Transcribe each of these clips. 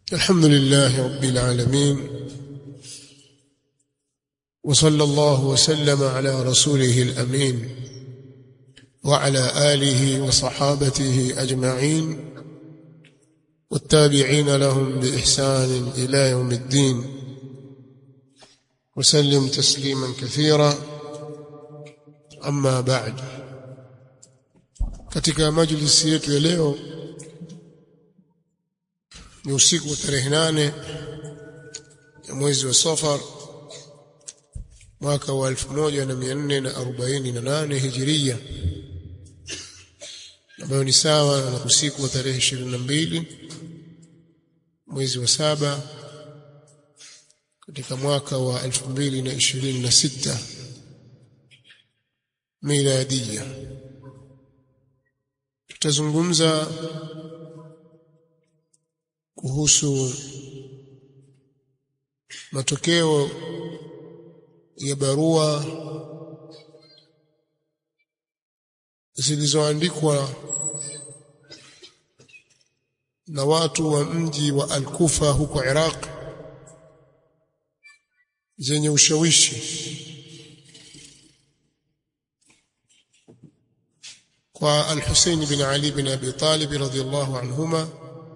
الحمد لله رب العالمين، وصلى الله وسلم على رسوله الأمين وعلى آله وصحابته أجمعين والتابعين لهم بإحسان إلى يوم الدين، وسلم تسليما كثيرا. أما بعد، katika majlisi yetu ya leo ni usiku wa tarehe 8 ya mwezi wa Safar mwaka wa 1448 Hijria, ambayo ni sawa na usiku wa tarehe 22 mwezi wa 7 katika mwaka wa 2026 miladia. Tutazungumza kuhusu matokeo ya barua zilizoandikwa na watu wa mji wa Al-Kufa huko Iraq zenye ushawishi kwa Al-Husayn bin Ali bin Abi Talib radhiyallahu anhuma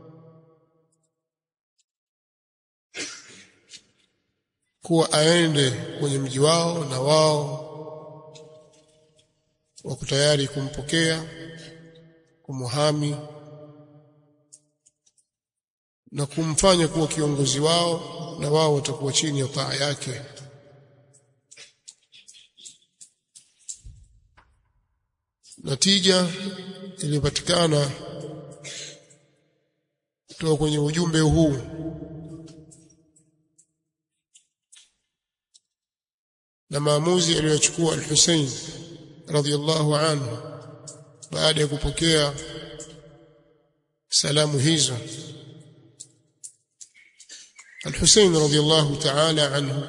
kuwa aende kwenye mji wao na wao wako tayari kumpokea, kumuhami na kumfanya kuwa kiongozi wao, na wao watakuwa chini ya taa yake. Natija iliyopatikana kutoka kwenye ujumbe huu na maamuzi aliyochukua Al-Husayn radhiyallahu anhu baada ya kupokea salamu hizo. Al-Husayn radhiyallahu ta'ala anhu,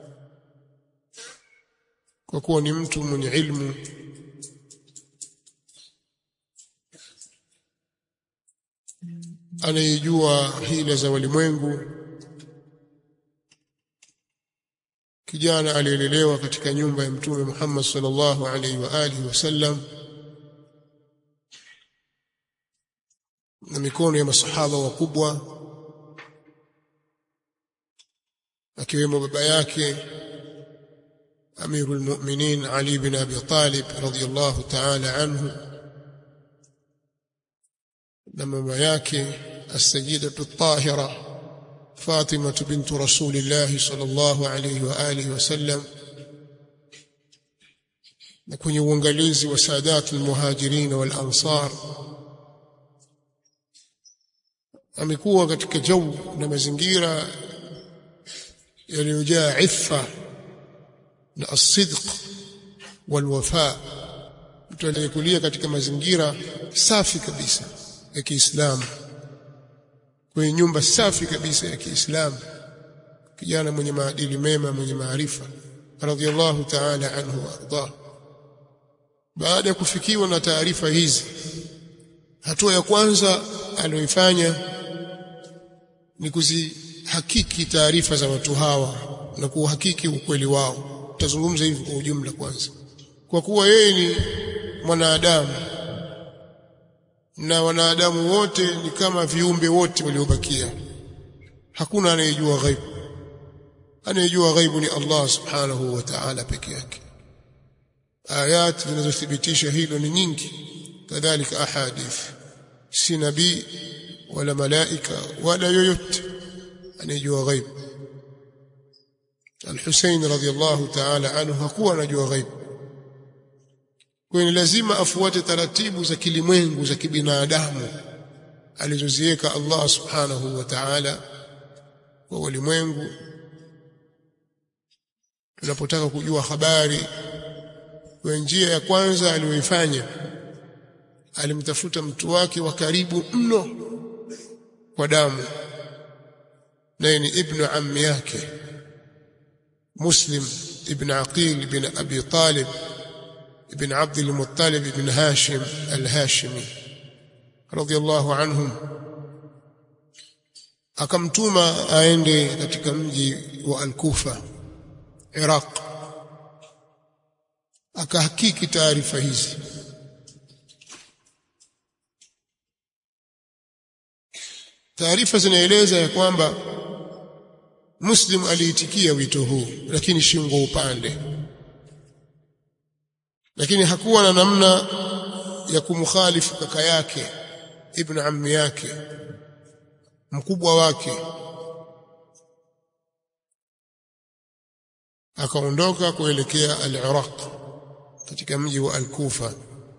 kwa kuwa ni mtu mwenye ilmu, anayejua hila za walimwengu, kijana aliyelelewa katika nyumba ya Mtume Muhammad sallallahu alaihi wa alihi wasallam na mikono ya masahaba wakubwa, akiwemo baba yake Amirul Mu'minin Ali bin Abi Talib radhiyallahu ta'ala anhu na mama yake as-sayyidatu at-tahira Fatima bint Rasulillah sallallahu alayhi wa alihi wasallam, na kwenye uangalizi wa Sadat al-Muhajirin wal Ansar. Amekuwa katika jau na mazingira yaliyojaa iffa na as-sidq wal wafa. Mtu aliyekulia katika mazingira safi kabisa ya Kiislamu, kwenye nyumba safi kabisa ya Kiislamu, kijana mwenye maadili mema, mwenye maarifa, radhiyallahu ta'ala anhu wa arda. Baada ya kufikiwa na taarifa hizi, hatua ya kwanza aliyoifanya ni kuzihakiki taarifa za watu hawa na kuhakiki ukweli wao. Tutazungumza hivi kwa ujumla kwanza, kwa kuwa yeye ni mwanadamu na wanadamu wote ni kama viumbe wote waliobakia. Hakuna anayejua ghaibu. Anayejua ghaibu ni Allah subhanahu wa ta'ala peke yake. Ayat zinazothibitisha hilo ni nyingi, kadhalika ahadith. Si nabii wala malaika wala yoyote anayejua ghaibu. Al-Husayn radhiyallahu ta'ala anhu hakuwa anajua ghaibu. Kwa hiyo lazima afuate taratibu za kilimwengu za kibinadamu alizoziweka Allah subhanahu wa ta'ala kwa ulimwengu. Tunapotaka kujua habari, kwa njia ya kwanza aliyoifanya, alimtafuta mtu wake wa karibu mno kwa damu, naye ni ibn ammi yake Muslim ibn Aqil ibn Abi Talib ibn Abd al-Muttalib ibn Hashim al-Hashimi radiyallahu anhum. akamtuma aende katika mji wa Al-Kufa, Iraq, akahakiki taarifa hizi. Taarifa zinaeleza ya kwamba Muslim aliitikia wito huu, lakini shingo upande, lakini hakuwa na namna ya kumkhalifu kaka yake, ibn ammi yake, mkubwa wake. Akaondoka kuelekea al-Iraq katika mji wa Al-Kufa.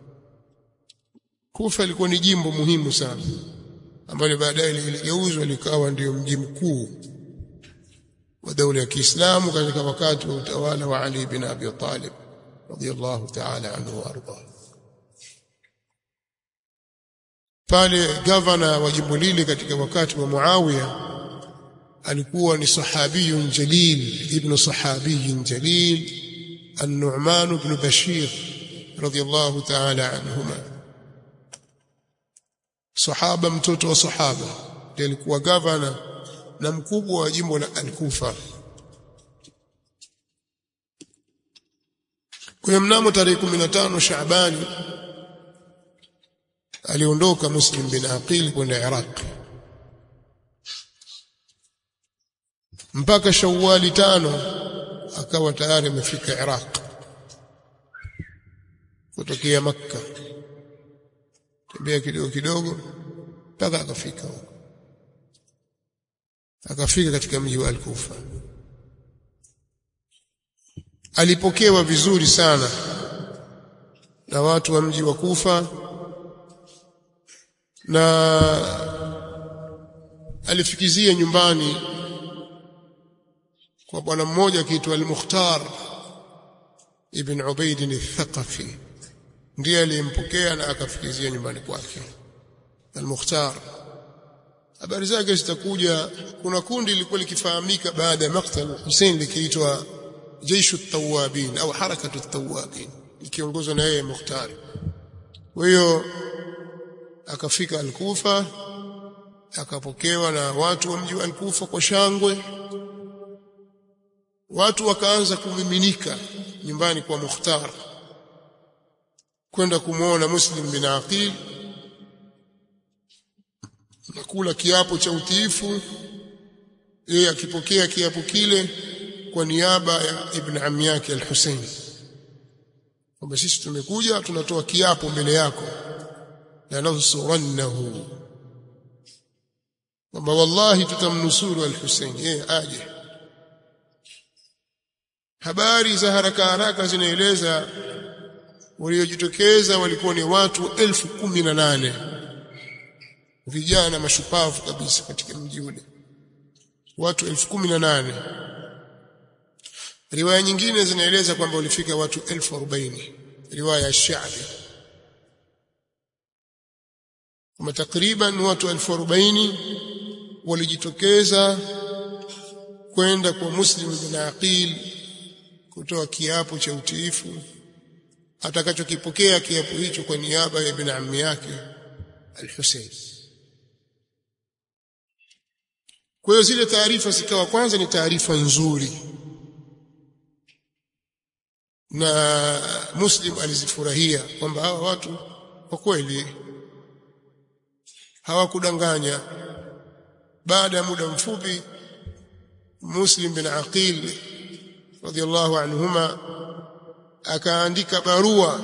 Kufa ilikuwa ni jimbo muhimu sana ambalo baadaye liligeuzwa likawa ndio mji mkuu wa dola ya Kiislamu katika wakati wa utawala wa Ali bin Abi Talib radiyallahu ta'ala anhu warda. Pale gavana wa jimbo lile katika wakati wa Muawiya alikuwa ni sahabiyun jalil, ibn sahabiyyin jalil, An-Nu'man ibn Bashir radiyallahu ta'ala anhuma. Sahaba, mtoto wa sahaba, ndiye alikuwa gavana na mkubwa wa jimbo la Al-Kufa. Kwa mnamo tarehe 15 Shaabani aliondoka Muslim bin Aqil kwenda Iraq. Mpaka Shawwali 5 akawa tayari amefika Iraq kutokea Makka. Tembea kidogo kidogo mpaka akafika huko. Akafika katika mji wa Al-Kufa. Alipokewa vizuri sana na watu wa mji wa Kufa, na alifikizia nyumbani kwa bwana mmoja akiitwa Al-Mukhtar ibn Ubayd al-Thaqafi, ndiye aliyempokea na akafikizia nyumbani kwake. Al-Mukhtar, habari zake zitakuja. Kuna kundi lilikuwa likifahamika baada ya maktal Hussein likiitwa Jaishu at-Tawwabin au Harakatu at-Tawwabin, likiongozwa na yeye Mukhtar. Kwa hiyo akafika Al-Kufa, akapokewa na watu wa mji wa Al-Kufa kwa shangwe. Watu wakaanza kumiminika nyumbani kwa Mukhtar kwenda kumuona Muslim bin Aqil na kula kiapo cha utiifu, yeye akipokea kiapo kile kwa niaba ya ibn ammi yake Al-Hussein, kwamba sisi tumekuja tunatoa kiapo mbele yako la nansurannahu, kwamba wallahi tutamnusuru Al-Hussein, yeye aje. Habari za haraka haraka zinaeleza waliojitokeza walikuwa ni watu 18,000 vijana mashupavu kabisa katika mji ule, watu 18,000. Riwaya nyingine zinaeleza kwamba walifika watu 40,000, riwaya ya Shaabi, kama takriban watu 40,000 walijitokeza kwenda kwa Muslim bin Aqil kutoa kiapo cha utiifu atakachokipokea kiapo hicho kwa niaba ya ibn ammi yake Al-Hussein. Kwa hiyo zile taarifa zikawa kwanza ni taarifa nzuri, na Muslim alizifurahia kwamba hawa watu kwa kweli hawakudanganya. Baada ya muda mfupi Muslim bin Aqil radiyallahu anhuma akaandika barua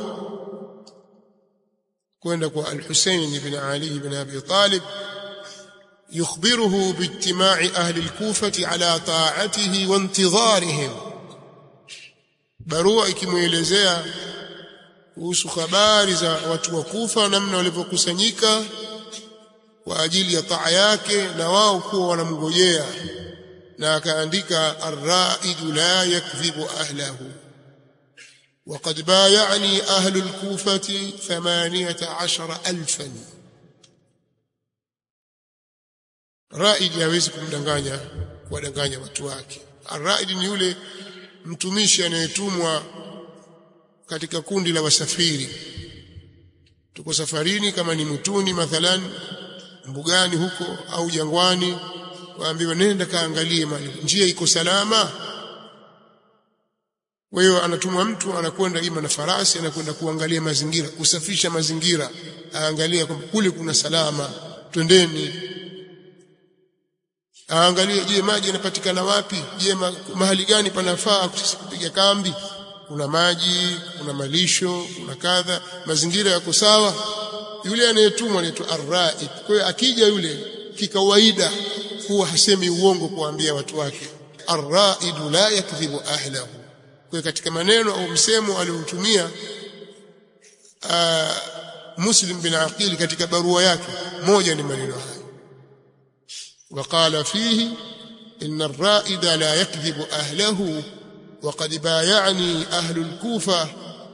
kwenda kwa Al-Hussein ibn Ali ibn Abi Talib yukhbiruhu biijtima'i ahli al-Kufati ala ta'atihi wa intidharihim, barua ikimuelezea kuhusu habari za watu wa Kufa, namna walivyokusanyika kwa ajili ya taa yake na wao kuwa wanamngojea, na akaandika ar-ra'idu la yakdhibu ahlahu وقد بايعني أهل الكوفة 18,000. Raid hawezi kumdanganya kuwadanganya watu wake. Ar-raid ni yule mtumishi anayetumwa katika kundi la wasafiri. Tuko safarini, kama ni mtuni mathalan mbugani huko au jangwani, waambiwa nenda kaangalie mali njia iko salama. Wewe anatumwa mtu anakwenda ima na farasi, anakwenda kuangalia mazingira, kusafisha mazingira, aangalia kwamba kule kuna salama, twendeni. Aangalie, je, maji yanapatikana wapi? Je, mahali gani panafaa kupiga kambi? Kuna maji, kuna malisho, kuna kadha, mazingira yako sawa. Yule anayetumwa anaitwa ar-ra'id. Kwa hiyo akija yule kikawaida huwa hasemi uongo kuambia watu wake. Ar-ra'id la yakdhibu ahlahu. Kwa katika maneno au msemo aliotumia Muslim bin Aqil katika barua yake, moja ni maneno haya: وقال فيه إن الرائد لا يكذب أهله وقد بايعني أهل الكوفة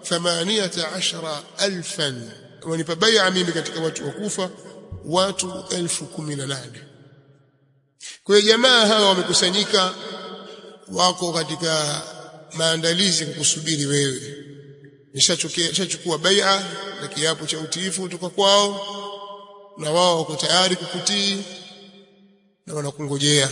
18,000 ونبايع mimi katika watu wa Kufa watu 18,000. Kwa hiyo jamaa hawa wamekusanyika, wako katika maandalizi kukusubiri wewe. Nishachukua bai'a na kiapo cha utiifu kutoka kwao, na wao wako tayari kukutii na wanakungojea.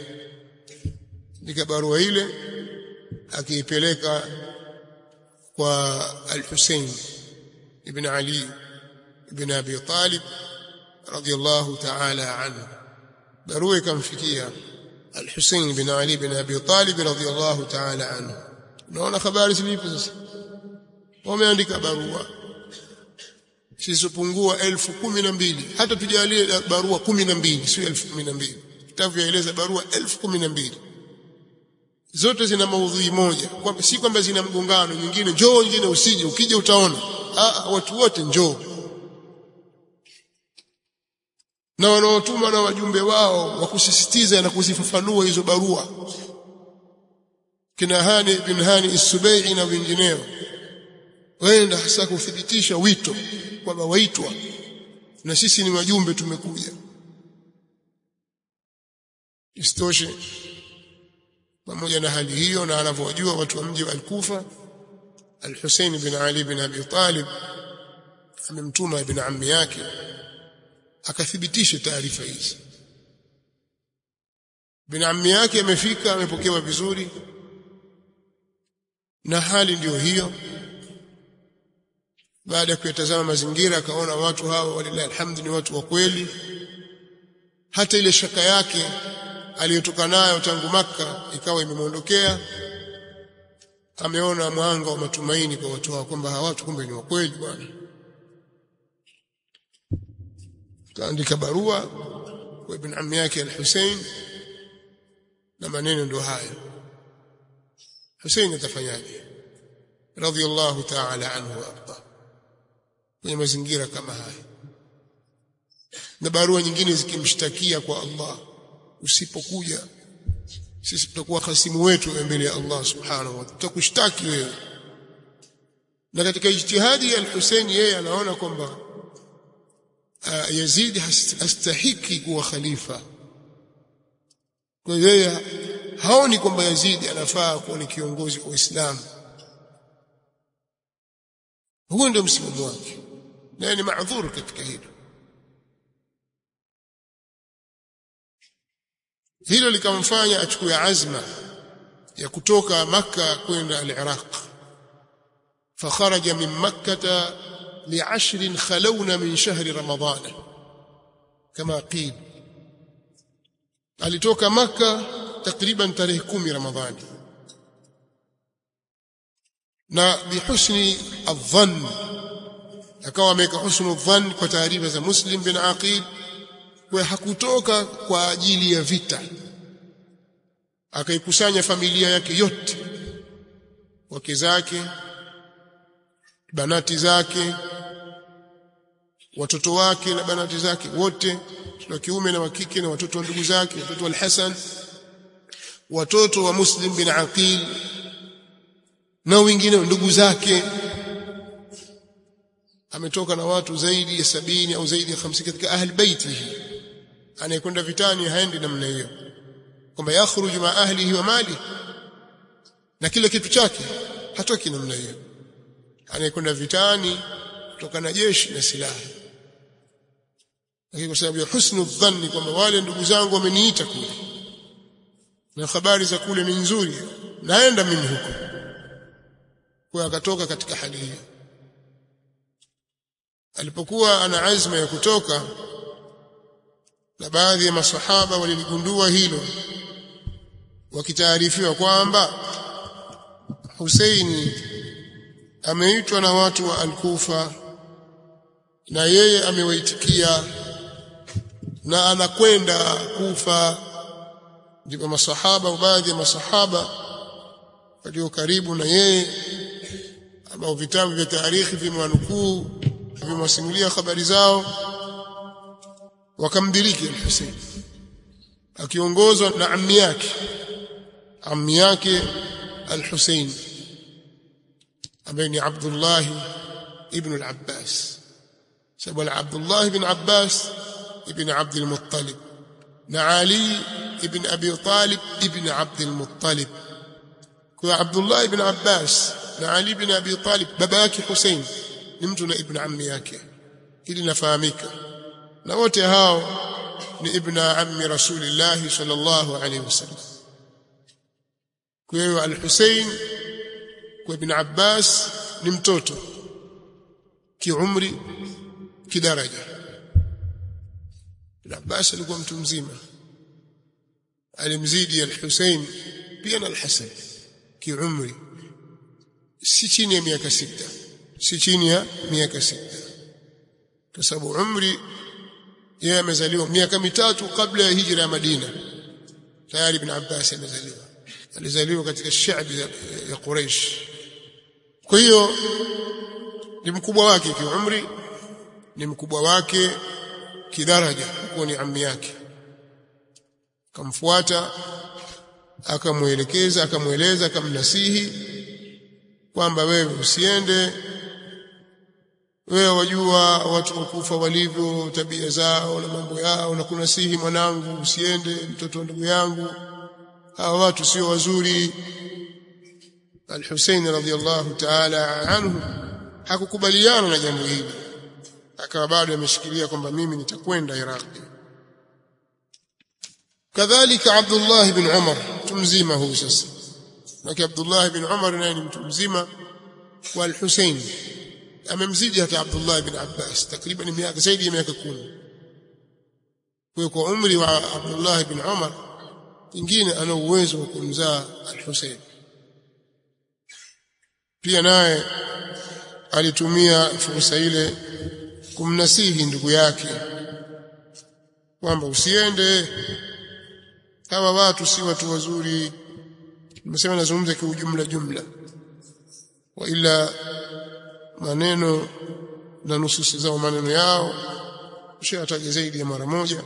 Ndika barua ile akiipeleka kwa Al-Hussein ibn Ali ibn Abi Talib radiyallahu ta'ala anhu. Barua ikamfikia Al-Hussein ibn Ali ibn Abi Talib radiyallahu ta'ala anhu. Unaona habari zilipo sasa. Wameandika barua sisopungua 12,000, hata tujalie barua 12, sio 12,000. Kitabu yaeleza barua 12,000. Zote zina maudhui moja, kwamba si kwamba zina mgongano, nyingine njoo, nyingine usije, ukija utaona. Watu wote njoo. Na wanaotuma na wajumbe wao wa kusisitiza na kuzifafanua hizo barua, kina Hani bin Hani As-Subai'i na wengineo, waenda hasa kuthibitisha wito kwamba waitwa na sisi ni wajumbe tumekuja. Istoshe, pamoja na hali hiyo na anavyojua watu wa mji wa Al-Kufa, Al-Hussein bin Ali bin Abi Talib amemtuma ibn ammi yake akathibitisha taarifa hizi. Ibn ammi yake amefika, amepokewa vizuri, na hali ndiyo hiyo. Baada ya kuyatazama mazingira akaona watu hawa walillahi alhamdu ni watu wa kweli. Hata ile shaka yake aliyotoka nayo tangu Makka ikawa imemuondokea. Ameona mwanga wa matumaini kwa watu hao kwamba hawa watu kumbe ni wa kweli bwana. Kaandika barua kwa ibn ammi yake Al-Hussein, na maneno ndio haya. Hussein atafanyaje radhiyallahu ta'ala anhu wa arda kwenye mazingira kama haya, na barua nyingine zikimshtakia kwa Allah, usipokuja sisi tutakuwa hasimu wetu mbele ya Allah subhanahu wa ta'ala, tutakushtaki wewe. Na katika ijtihadi ya Al-Hussein, yeye anaona kwamba Yazid hastahiki kuwa khalifa. Kwa hiyo yeye haoni kwamba Yazid anafaa kuwa ni kiongozi wa Uislamu. Huo ndio msimamo wake, na ni maadhuru katika hilo. Hilo likamfanya achukue azma ya kutoka Makka kwenda al-Iraq. Fakharaja min Makkah ل10 خلونا من شهر رمضان كما قيل. alitoka Makka takriban tarehe 10 Ramadhani, na bihusni adh-dhann, akawa ameka husnu adh-dhann kwa taarifa za Muslim bin Aqil, kwa hakutoka kwa ajili ya vita. Akaikusanya familia yake yote, wake zake, banati zake, watoto wake na banati zake wote, wa kiume na wa kike, na watoto wa ndugu zake, watoto wa Al-Hasan, watoto wa Muslim bin Aqil na wengine ndugu zake. Ametoka na watu zaidi ya 70 au zaidi ya 50 katika ahli baitihi. Anayekwenda vitani haendi namna hiyo kwamba yakhruju ma ahlihi wa mali na kila kitu chake, hatoki namna hiyo. Anayekwenda vitani kutoka na jeshi na silaha, lakini kwa sababu ya husnu dhanni kwamba wale ndugu zangu wameniita kule, na habari za kule ni nzuri, naenda mimi huko. Kwa akatoka katika hali hiyo. Alipokuwa ana azma ya kutoka, na baadhi ya masahaba waligundua hilo, wakitaarifiwa kwamba Husaini ameitwa na watu wa Al-Kufa na yeye amewaitikia na anakwenda Kufa. Ndipo masahaba, baadhi ya masahaba walio karibu na yeye, ambao vitabu vya taarikhi vimewanukuu, vimewasimulia habari zao, wakamdiriki al-Husayn akiongozwa na ammi yake al-Husayn ambaye ni Abdullah ibn al-Abbas, sababu Abdullah ibn Abbas ibn Abd al-Muttalib na Ali ibn Abi Talib ibn Abd al-Muttalib. Kwa Abdullah ibn Abbas na Ali ibn Abi Talib baba yake Husayn ni mtu na ibn ammi yake, ili nafahamika, na wote hao ni ibn ammi Rasulillah sallallahu alayhi wasallam. Kwa hiyo al-Husayn kwa ibn Abbas ni mtoto kiumri, kidaraja. Ibn Abbas alikuwa mtu mzima, alimzidi al-Husayn pia na al-Hasan kiumri, si chini ya miaka 6, si chini ya miaka 6, kwa sababu umri yeye amezaliwa miaka 3 kabla ya hijra ya Madina. Tayari ibn Abbas amezaliwa, alizaliwa katika shabi ya Quraysh. Kwa hiyo ni mkubwa wake kiumri, ni mkubwa wake kidaraja, kwa ni ammi yake. Kamfuata, akamuelekeza, akamueleza, akamnasihi kwamba wewe usiende, wewe wajua watu wakufa walivyo, tabia zao na mambo yao, na kunasihi mwanangu usiende, mtoto wa ndugu yangu, hawa watu sio wazuri. Al-Husayn radhiyallahu ta'ala anhu hakukubaliana na jambo hili, akawa bado ameshikilia kwamba mimi nitakwenda Iraq. Kadhalika Abdullah ibn Umar, mtu mzima huyu sasa, na Abdullah ibn Umar naye ni mtu mzima, wa Al-Husayn amemzidi hata Abdullah ibn Abbas takriban miaka zaidi ya miaka 10. Kwa umri wa Abdullah ibn Umar ingine ana uwezo wa kumzaa Al-Husayn. Pia naye alitumia fursa ile kumnasihi ndugu yake kwamba usiende, hawa watu si watu wazuri. Nimesema nazungumza kwa jumla, wa ila maneno na nususi zao, maneno yao ushataja zaidi ya mara moja,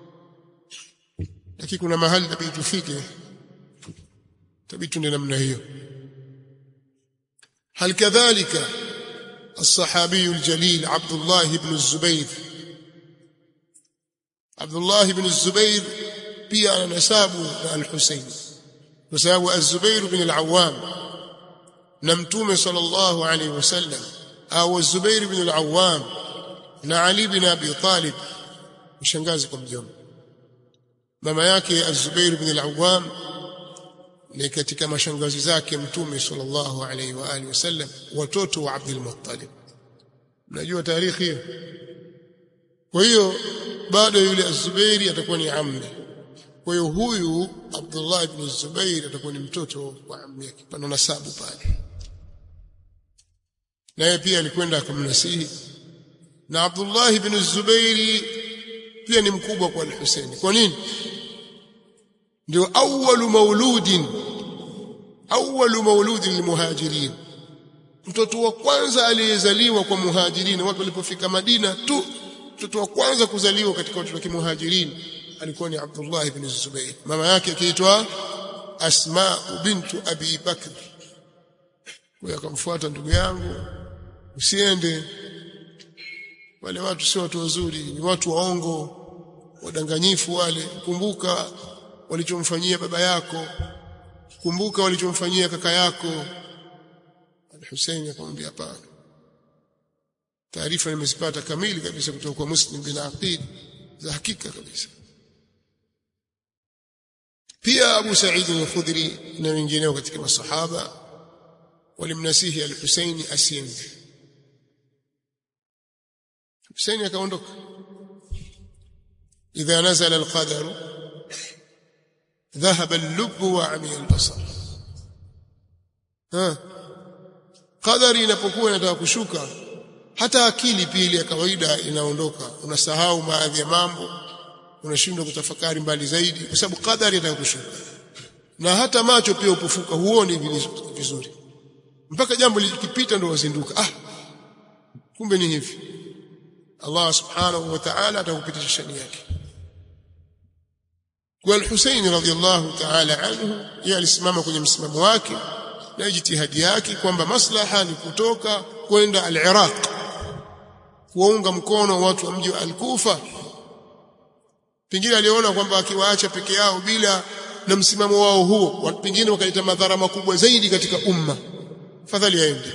lakini kuna mahali tabii tufike, tabii tunde namna hiyo. هل كذلك الصحابي الجليل عبد الله بن الزبير. عبد الله بن الزبير pia anasabu na al-Husayn, kwa sababu az-Zubair bin al-Awwam na Mtume sallallahu alayhi wasallam, au az-Zubair bin al-Awwam na Ali bin Abi Talib mshangazi kwa mjomba. Mama yake az-Zubair bin al-Awwam ni katika mashangazi zake Mtume sallallahu alayhi wa alihi wasallam, watoto wa Abdul Muttalib. Mnajua tarehe hiyo. Kwa hiyo baada yule az-Zubairi atakuwa ni ammi. Kwa hiyo huyu Abdullah ibn Zubair atakuwa ni mtoto wa ammi yake, pana nasabu pale. Naye pia alikwenda akamnasihi, na Abdullah ibn Zubair pia ni mkubwa kwa al-Husayn. Kwa nini? Ndio awwalu mauludin lilmuhajirin, mtoto wa kwanza aliyezaliwa kwa muhajirin. Watu walipofika Madina tu, mtoto wa kwanza kuzaliwa katika watu wa kimuhajirin alikuwa ni Abdullah ibn Zubair. Mama yake akiitwa Asma bintu Abi Bakr. Kwa akamfuata, ndugu yangu usiende, wale watu sio watu wazuri, ni watu waongo, wadanganyifu wale. Kumbuka walichomfanyia baba yako, kumbuka walichomfanyia kaka yako. Al-Husayn akamwambia hapana. Taarifa nimezipata kamili kabisa kutoka kwa Muslim bin Aqil za hakika kabisa. pia Abu Sa'id al-Khudri na wengineo katika masahaba walimnasihi al-Husaini asiende. Husaini akaondoka. idha nazala al-qadar dhahaba al-lubb wa amiya al-basar. Qadari inapokuwa inataka kushuka, hata akili pia ya kawaida inaondoka, unasahau baadhi ya mambo, unashindwa kutafakari mbali zaidi kwa sababu qadari inataka kushuka. Na hata macho pia upofuka, huoni vizuri mpaka jambo likipita ndio wazinduka, kumbe ni hivi. Allah subhanahu wa ta'ala atakupitisha shani yake. Kwa al-Husayn radhiyallahu ta'ala anhu, yeye alisimama kwenye msimamo wake na jitihadi yake kwamba maslaha ni kutoka kwenda al-Iraq kuunga mkono watu wa mji wa al-Kufa. Pengine aliona kwamba akiwaacha peke yao bila na msimamo wao huo, pengine wakaleta madhara makubwa zaidi katika umma, fadhali aende.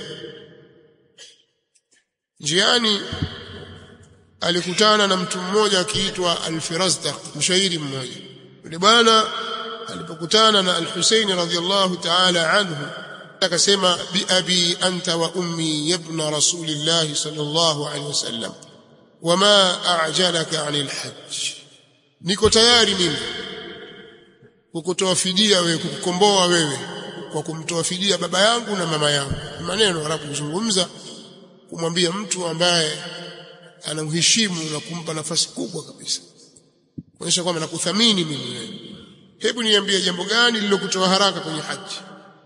Njiani alikutana na mtu mmoja akiitwa Al-Firazdaq, mshairi mmoja. Yule bwana alipokutana na Al-Husayn radhiyallahu ta'ala anhu akasema, bi abi anta wa ummi ibn rasulillah sallallahu alayhi wasallam wama a'jalaka 'anil hajj. Niko tayari mimi kukutoa fidia wewe, kukukomboa wewe kwa kumtoa fidia baba yangu na mama yangu. Maneno Arabu kuzungumza kumwambia mtu ambaye anamheshimu na kumpa nafasi kubwa kabisa, kuonyesha kwamba nakuthamini mimi wewe. Hebu niambie jambo gani lilokutoa haraka kwenye haji?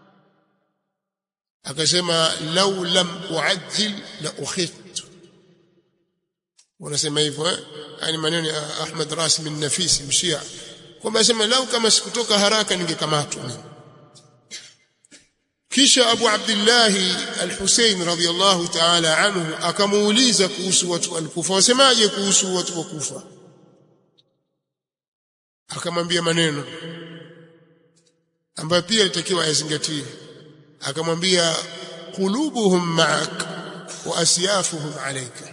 Akasema, law lam u'ajjil la ukhidtu. Wanasema hivyo yani maneno ya Ahmad Rasim an-Nafisi mshia, kwamba asema lau kama sikutoka haraka ningekamatwa mimi. Kisha Abu Abdullah al-Husayn radhiyallahu ta'ala anhu akamuuliza kuhusu watu al-Kufa, wasemaje kuhusu watu wa Kufa? Akamwambia maneno ambayo pia itakiwa yazingatie. Akamwambia, qulubuhum ma'ak wa asyafuhum alayka.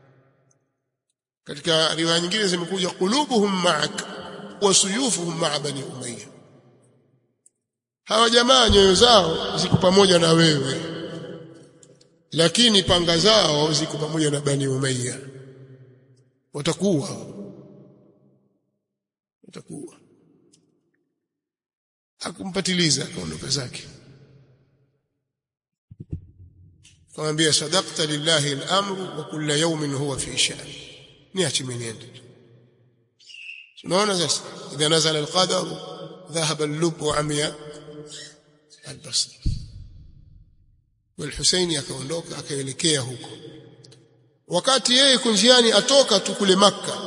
Katika riwaya nyingine zimekuja qulubuhum ma'ak wa suyufuhum ma'a bani Umayya. Hawa jamaa nyoyo zao ziko pamoja na wewe, lakini panga zao ziko pamoja na bani Umayya. Watakuwa akumpatiliza, akaondoka zake. Akamwambia, sadaqta lillahi al-amru wa kullu yawmin huwa fi sha'n. Niache mwenende. Tunaona sasa, idha nazala al-qadar dhahaba al-lubb wa amiya al-basar. Wal-Husaini akaondoka akaelekea huko. Wakati yeye kunjiani atoka tu kule Makka,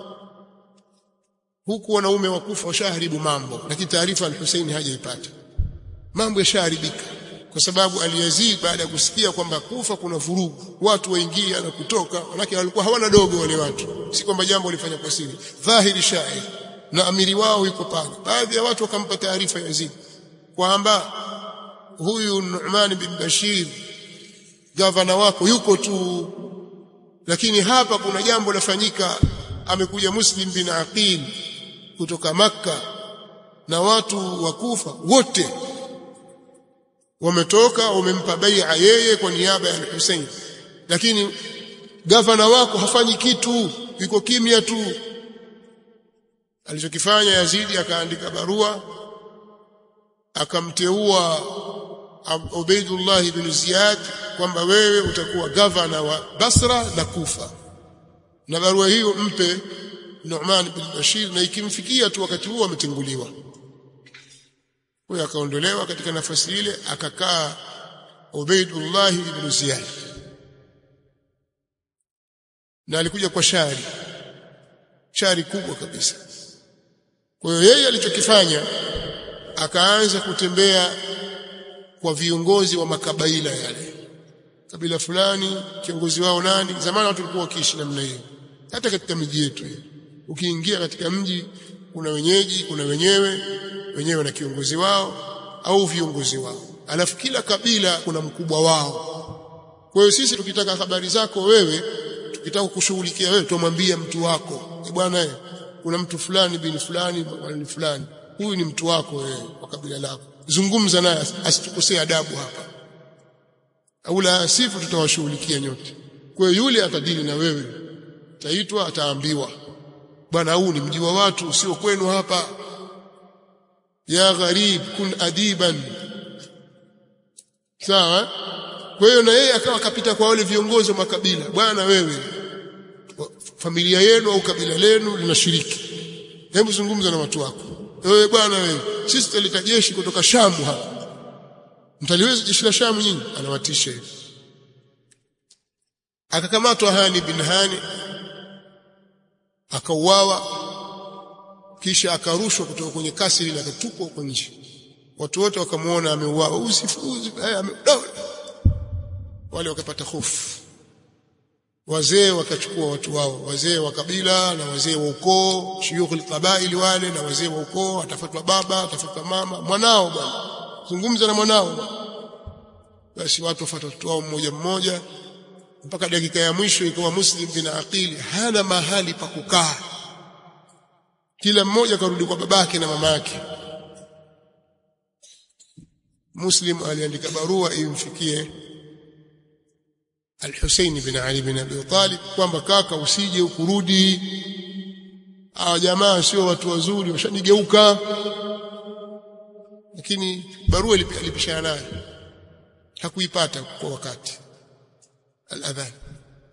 huku wanaume wa Kufa washaharibu mambo, lakini taarifa al-Husaini hajaipata. Mambo yashaharibika kwa sababu Al-Yazid baada ya kusikia kwamba Kufa kuna vurugu, watu waingia na kutoka, manake walikuwa hawana dogo wale watu, si kwamba jambo walifanya kwa siri, dhahiri shahid, na amiri wao yuko pale. Baadhi ya watu wakampa taarifa Yazid kwamba huyu Nu'man bin Bashir gavana wako yuko tu, lakini hapa kuna jambo lafanyika. Amekuja Muslim bin Aqil kutoka Makka na watu wa Kufa wote wametoka, wamempa bai'a yeye kwa niaba ya Al-Husayn, lakini gavana wako hafanyi kitu, yuko kimya tu. Alichokifanya Yazidi, akaandika barua akamteua Ubaydullah ibn Ziyad kwamba wewe utakuwa gavana wa Basra na Kufa, na barua hiyo mpe Nu'man bin Bashir, na ikimfikia tu wakati huo ametenguliwa. Huyo akaondolewa katika nafasi ile, akakaa Ubaydullah ibn Ziyad, na alikuja kwa shari kubwa kabisa. Kwa hiyo yeye alichokifanya, akaanza kutembea kwa viongozi wa makabaila yale. Kabila fulani kiongozi wao nani? Zamani watu walikuwa wakiishi namna hiyo, hata katika miji yetu hii. Ukiingia katika mji kuna wenyeji, kuna wenyewe na kiongozi wao au viongozi wao, alafu kila kabila kuna mkubwa wao. Kwa hiyo sisi tukitaka habari zako wewe, tukitaka kushughulikia wewe, tumwambie mtu wako, bwana kuna mtu fulani bin fulani fulani, huyu ni mtu wako wewe wa kabila lako, zungumza naye asitukosee adabu hapa, au la sifu tutawashughulikia nyote. Kwa hiyo yule atadili na wewe, taitwa, ataambiwa bwana, huu ni mji wa watu, sio kwenu hapa. Ya gharib kun adiban, sawa. Kwa hiyo na yeye akawa kapita kwa wale viongozi wa makabila, bwana wewe familia yenu au kabila lenu linashiriki, hebu zungumza na watu wako. Wewe bwana wewe, sisi tuleta jeshi kutoka Shamu hapa, mtaliweza jeshi la Shamu nyinyi? Anawatisha hivi. Akakamatwa Hani bin Hani, akauawa, kisha akarushwa kutoka kwenye kasri na akatupwa huko nje. Watu wote wakamuona ameuawa, usifuzi wale wakapata hofu. Wazee wakachukua watu wao, wazee wa kabila na wazee wa ukoo, shuyukh al-qabaili wale na wazee wa ukoo, atafuatwa baba, atafuatwa mama, mwanao bwana, zungumza na mwanao. Basi watu wafuata watu wao mmoja mmoja, mpaka dakika ya mwisho ikawa Muslim bin Aqil hana mahali pa kukaa, kila mmoja karudi kwa babake na mamake. Muslim aliandika barua imfikie Al-Husayn bin Ali bin Abi Talib kwamba kaka, usije ukurudi, hawa jamaa sio watu wazuri, washanigeuka. Lakini barua alipishana naye, hakuipata kwa wakati. Al-adhan